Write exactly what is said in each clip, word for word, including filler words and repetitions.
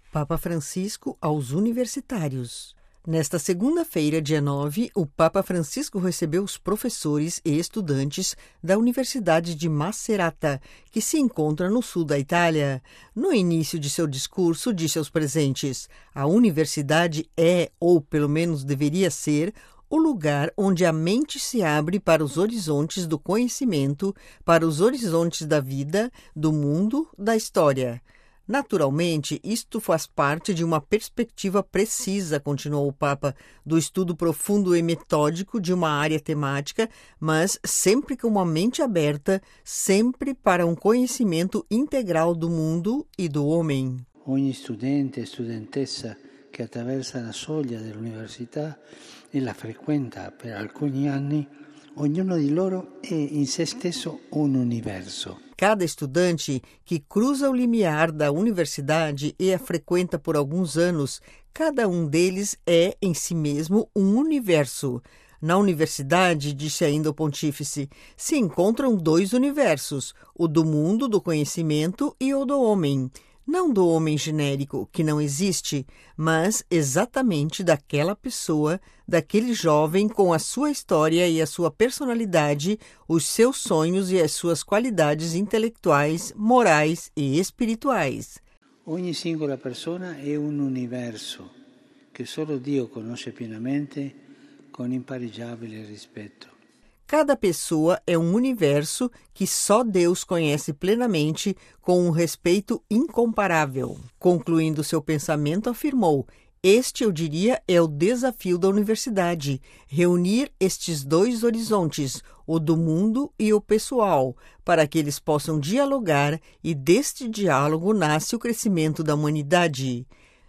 Papa Francisco aos universitários. Nesta segunda-feira, dia nove, o Papa Francisco recebeu os professores e estudantes da Universidade de Macerata, que se encontra no sul da Itália. No início de seu discurso, disse aos presentes: a universidade é, ou pelo menos deveria ser, o lugar onde a mente se abre para os horizontes do conhecimento, para os horizontes da vida, do mundo, da história. Naturalmente, isto faz parte de uma perspectiva precisa, continuou o Papa, do estudo profundo e metódico de uma área temática, mas sempre com uma mente aberta, sempre para um conhecimento integral do mundo e do homem. Ogni studente e studentessa che attraversa la soglia dell'università e la frequenta per alcuni anni, ognuno di loro è in se stesso un universo. Cada estudante que cruza o limiar da universidade e a frequenta por alguns anos, cada um deles é, em si mesmo, um universo. Na universidade, disse ainda o pontífice, se encontram dois universos, o do mundo do conhecimento e o do homem. Não do homem genérico, que não existe, mas exatamente daquela pessoa, daquele jovem com a sua história e a sua personalidade, os seus sonhos e as suas qualidades intelectuais, morais e espirituais. Ogni singola persona è un universo che solo Dio conosce pienamente con impareggiabile rispetto. Cada pessoa é um universo que só Deus conhece plenamente, com um respeito incomparável. Concluindo seu pensamento, afirmou: este, eu diria, é o desafio da universidade, reunir estes dois horizontes, o do mundo e o pessoal, para que eles possam dialogar e deste diálogo nasce o crescimento da humanidade.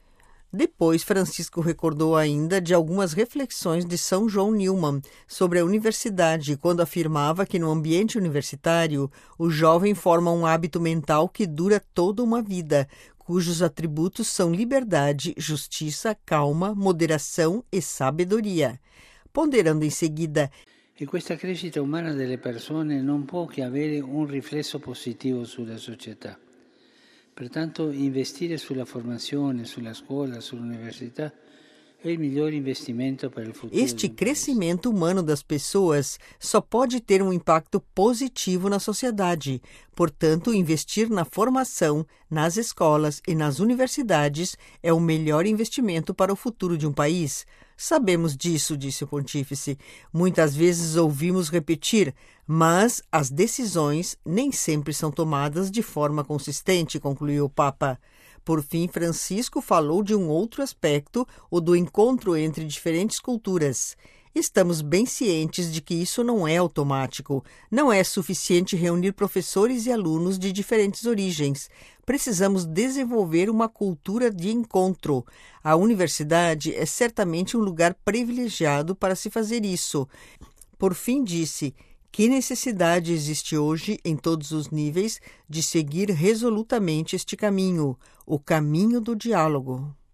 Depois, Francisco recordou ainda de algumas reflexões de São João Neumann sobre a universidade, quando afirmava que no ambiente universitário o jovem forma um hábito mental que dura toda uma vida, cujos atributos são liberdade, justiça, calma, moderação e sabedoria. Ponderando em seguida: E questa crescita umana delle persone non può che avere un riflesso positivo sulla società. Pertanto, investire sulla formazione, sulla scuola, sull'università è il miglior investimento para o futuro. Este crescimento humano das pessoas só pode ter um impacto positivo na sociedade. Portanto, investir na formação, nas escolas e nas universidades é o melhor investimento para o futuro de um país. Sabemos disso, disse o pontífice. Muitas vezes ouvimos repetir, mas as decisões nem sempre são tomadas de forma consistente, concluiu o Papa. Por fim, Francisco falou de um outro aspecto, o do encontro entre diferentes culturas. Estamos bem cientes de que isso não é automático. Não é suficiente reunir professores e alunos de diferentes origens. Precisamos desenvolver uma cultura de encontro. A universidade é certamente um lugar privilegiado para se fazer isso. Por fim, disse: que necessidade existe hoje, em todos os níveis, de seguir resolutamente este caminho, o caminho do diálogo.